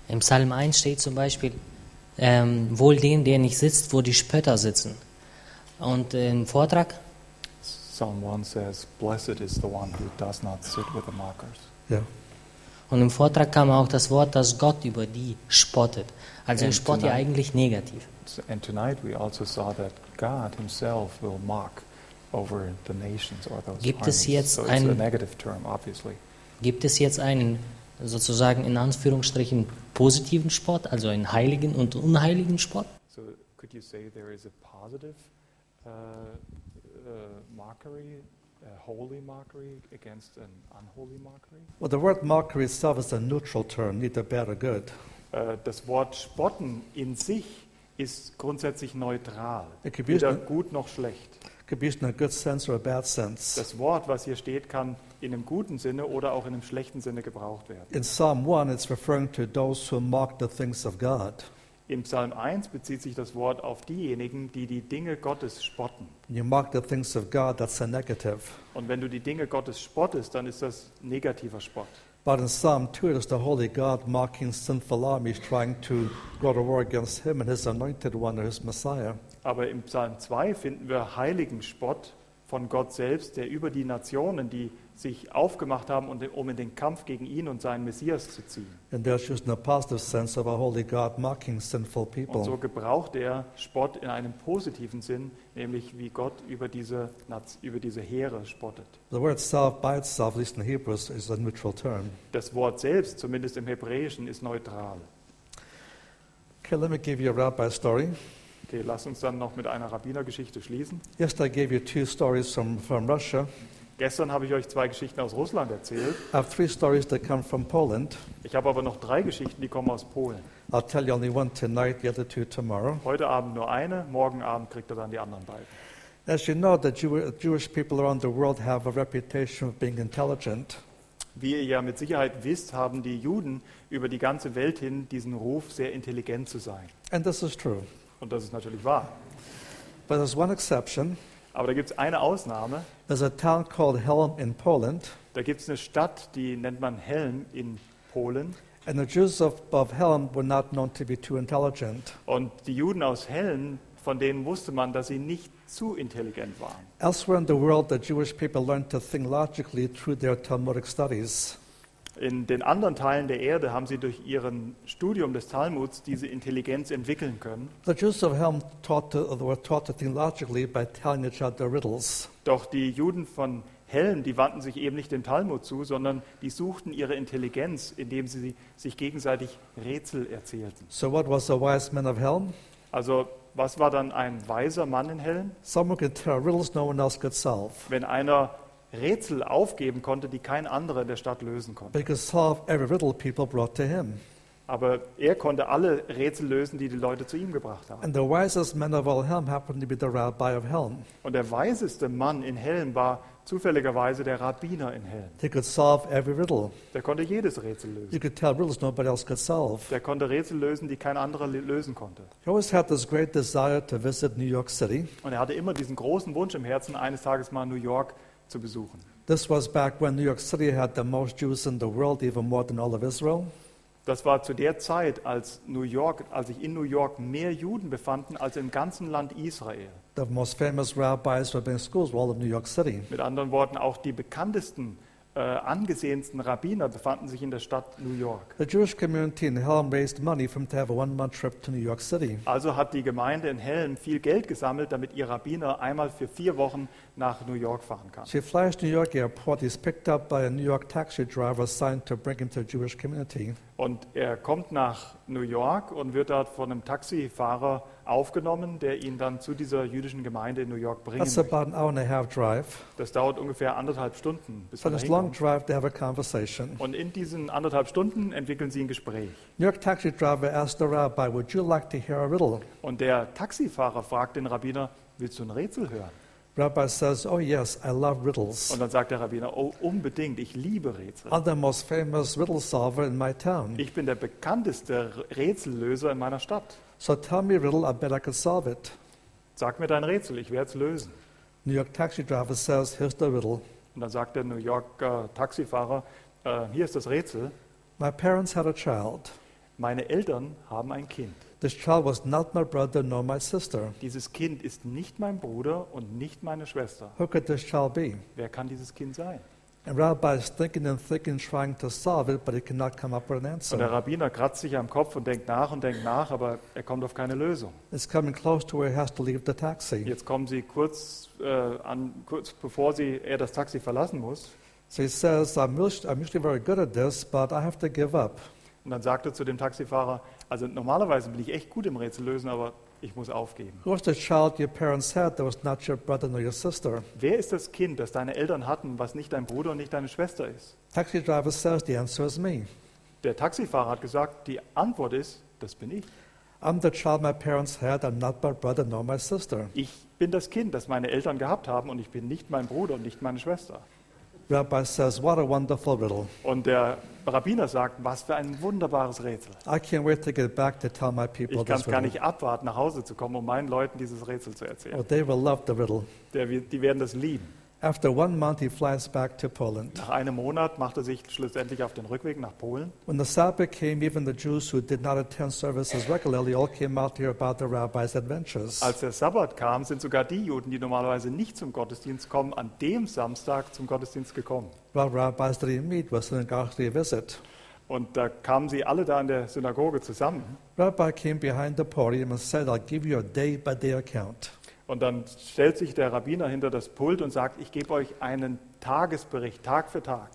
Im Psalm 1 steht zum Beispiel, wohl dem, der nicht sitzt, wo die Spötter sitzen. Und im Vortrag, Psalm 1 says, "Blessed is the one who does not sit with the mockers." Yeah. und im Vortrag kam auch das Wort, dass Gott über die spottet. Also Spott ja eigentlich negativ. And tonight we also saw that God himself will mock over the nations or those Gibt es armies. jetzt So it's a negative term, obviously. Gibt es jetzt einen, sozusagen in Anführungsstrichen, positiven Spott, also einen heiligen und unheiligen Spott? So could you say there is a positive mockery, a holy mockery against an unholy mockery? Well, the word mockery itself is a neutral term, neither bad or good. Das Wort Spotten in sich ist grundsätzlich neutral, It could be weder used in- gut noch schlecht. Could be used in a good sense or a bad sense. Das Wort, was hier steht, kann in einem guten Sinne oder auch in einem schlechten Sinne gebraucht werden. In Psalm 1, it's referring to those who mock the things of God. Im Psalm 1 bezieht sich das Wort auf diejenigen, die die Dinge Gottes spotten. When you mock the things of God, that's a negative. Und wenn du die Dinge Gottes spottest, dann ist das negativer Spott. But in Psalm 2, it is the holy God mocking sinful armies, trying to go to war against him and his anointed one or his Messiah. Aber im Psalm 2 finden wir heiligen Spott von Gott selbst, der über die Nationen, die sich aufgemacht haben, um in den Kampf gegen ihn und seinen Messias zu ziehen. And there's used in a positive sense of a holy God mocking sinful Und so people. gebraucht er Spott in einem positiven Sinn, nämlich wie Gott über diese Heere spottet. The word self by itself, at least in Hebrew, is a neutral term. Das Wort selbst, zumindest im Hebräischen, ist neutral. Okay, let me give you a rabbi story. Okay, lass uns dann noch mit einer Rabbinergeschichte schließen. Yesterday I gave you two stories from Russia. Gestern habe ich euch 2 Geschichten aus Russland erzählt. I have 3 stories that come from Poland. Ich habe aber noch 3 Geschichten, die kommen aus Polen. I'll tell you only one tonight, the other 2 tomorrow. Heute Abend nur eine, morgen Abend kriegt ihr dann die anderen beiden. As you know, the Jewish people around the world have a reputation of being intelligent. Wie ihr ja mit Sicherheit wisst, haben die Juden über die ganze Welt hin diesen Ruf, sehr intelligent zu sein. And this is true. Und das ist natürlich wahr. But there's one exception. Aber da gibt es eine Ausnahme. There's a town called Helm in Poland. Da gibt es eine Stadt, die nennt man Helm in Polen. And the Jews of Helm were not known to be too intelligent. Und die Juden aus Helm, von denen wusste man, dass sie nicht zu intelligent waren. Elsewhere in the world, the Jewish people learned to think logically through their Talmudic studies. In den anderen Teilen der Erde haben sie durch ihren Studium des Talmuds diese Intelligenz entwickeln können. The Jews of Helm were taught to think logically by telling each other riddles. Doch die Juden von Helm, die wandten sich eben nicht dem Talmud zu, sondern die suchten ihre Intelligenz, indem sie sich gegenseitig Rätsel erzählten. So what was a wise man of Helm? Also was war dann ein weiser Mann in Helm? Someone could tell riddles no one else could solve. Wenn einer Rätsel aufgeben konnte, die kein anderer in der Stadt lösen konnte. But he could solve every riddle people brought to him. Aber er konnte alle Rätsel lösen, die die Leute zu ihm gebracht haben. And the wisest man of all Helm happened to be the rabbi of Helm. Und der weiseste Mann in Helm war zufälligerweise der Rabbiner in Helm. He could solve every riddle. Der konnte jedes Rätsel You lösen. could tell riddles nobody else could solve. Der konnte Rätsel lösen, die kein anderer lösen konnte. He always had this great desire to visit New York City. Und er hatte immer diesen großen Wunsch im Herzen, eines Tages mal New York zu besuchen. This was back when New York City had the most Jews in the world, even more than all of Israel. Das war zu der Zeit, als sich in New York mehr Juden befanden als im ganzen Land Israel. The most famous rabbis who had been in schools were all in New York City. Mit anderen Worten, auch die bekanntesten, angesehensten Rabbiner befanden sich in der Stadt New York. The Jewish community in Helm raised money for him to have a one-month trip to New York City. Also hat die Gemeinde in Helm viel Geld gesammelt, damit ihr Rabbiner einmal für 4 Wochen nach New York fahren kann. So he flies to New York airport. He's picked up by a New York taxi driver assigned to bring him to the Jewish community. Und er kommt nach New York und wird dort von einem Taxifahrer aufgenommen, der ihn dann zu dieser jüdischen Gemeinde in New York bringen That's möchte. about an hour and a half drive. Das dauert ungefähr 1,5 Stunden, bis For er this dahin long kommt. drive, they have a conversation. Und in diesen 1,5 Stunden entwickeln sie ein Gespräch. New York taxi driver asked the rabbi, "Would you like to hear a riddle?" Und der Taxifahrer fragt den Rabbiner, willst du ein Rätsel hören? Rabbi says, "Oh yes, I love riddles. Und dann sagt der Rabbiner, oh unbedingt, ich liebe Rätsel. I'm the most famous riddle solver in my town. Ich bin der bekannteste Rätsellöser in meiner Stadt. So tell me a riddle, I bet I could solve it." Sag mir dein Rätsel, ich werde es lösen. New York taxi driver says, "Here's the riddle. Und dann sagt der New Yorker Taxifahrer, hier ist das Rätsel. My parents had a child. Meine Eltern haben ein Kind. This child was not my brother nor my sister. Dieses Kind ist nicht mein Bruder und nicht meine Schwester. Who could this child be? Wer kann dieses Kind sein? And Rabbi is thinking and thinking, trying to solve it, but he cannot come up with an Und der answer. Rabbiner kratzt sich am Kopf und denkt nach, aber er kommt auf keine Lösung. It's coming close to where he has to leave the taxi. Jetzt kommen sie kurz bevor er das Taxi verlassen muss. So he says, I'm usually very good at this, but I have to give up. Und dann sagt er zu dem Taxifahrer, also normalerweise bin ich echt gut im Rätsellösen, aber ich muss aufgeben. Who was the child your parents had that was not your brother nor your sister? Wer ist das Kind, das deine Eltern hatten, was nicht dein Bruder und nicht deine Schwester ist? Taxi driver says the answer is me. Der Taxifahrer hat gesagt, die Antwort ist, das bin ich. I'm the child my parents had. I'm not my brother nor my sister. Ich bin das Kind, das meine Eltern gehabt haben und ich bin nicht mein Bruder und nicht meine Schwester. Rabbi says, what a wonderful riddle. Und der Rabbiner sagt, was für ein wunderbares Rätsel. I can't wait to get back to tell my people Ich kann this es gar riddle. nicht abwarten, nach Hause zu kommen, um meinen Leuten dieses Rätsel zu Oh, erzählen. they will love the riddle. Die werden das lieben. After 1 month, he flies back to Poland. Nach einem Monat macht er sich schlussendlich auf den Rückweg nach Polen. When the Sabbath came, even the Jews who did not attend services regularly all came out to hear about the rabbi's adventures. Als der Sabbat kam, sind sogar die Juden, die normalerweise nicht zum Gottesdienst kommen, an dem Samstag zum Gottesdienst gekommen. Well, rabbis did he meet was an a visit. Und da kamen sie alle da in der Synagoge zusammen. Rabbi came behind the podium and said, I'll give you a day-by-day account. Und dann stellt sich der Rabbiner hinter das Pult und sagt, ich gebe euch einen Tagesbericht, Tag für Tag.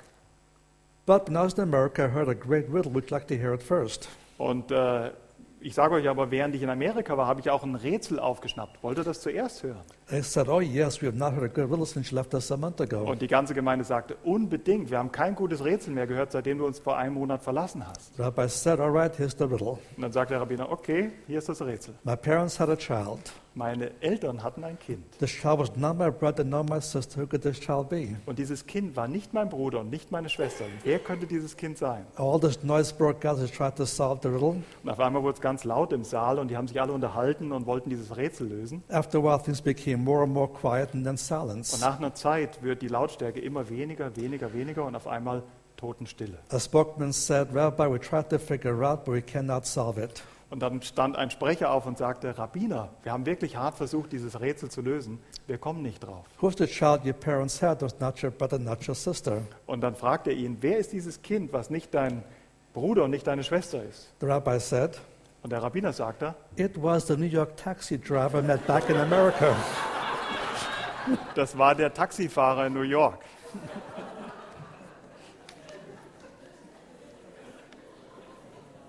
But when I was in America, I heard a great riddle. Would you like to hear it first? Und ich sage euch aber, während ich in Amerika war, habe ich auch ein Rätsel aufgeschnappt. Wollt ihr das zuerst hören? They said, oh yes, we have not heard a good riddle since you left us a month ago. Und die ganze Gemeinde sagte, unbedingt, wir haben kein gutes Rätsel mehr gehört, seitdem du uns vor einem Monat verlassen hast. Rabbi said, all right, here's the riddle. Und dann sagt der Rabbiner, okay, hier ist das Rätsel. My parents had a child. Meine Eltern hatten ein Kind. This child was not my brother nor my sister. Who could this child be? Und dieses Kind war nicht mein Bruder und nicht meine Schwester. Wer könnte dieses Kind sein? All this noise broke out as they tried to solve the riddle. Und auf einmal wurde es ganz laut im Saal und die haben sich alle unterhalten und wollten dieses Rätsel lösen. After a while, things became more and more quiet and then Und silence. nach einer Zeit wird die Lautstärke immer weniger und auf einmal Totenstille. A spokesman said, Rabbi, we tried to figure it out, but we cannot solve it. Und dann stand ein Sprecher auf und sagte, Rabbiner, wir haben wirklich hart versucht, dieses Rätsel zu lösen. Wir kommen nicht drauf. Who's the child your parents had that was not your brother, not your sister? Und dann fragt er ihn, wer ist dieses Kind, was nicht dein Bruder und nicht deine Schwester ist? The rabbi said, Und der Rabbiner sagte, it was the New York taxi driver I met back in America. das war der Taxifahrer in New York.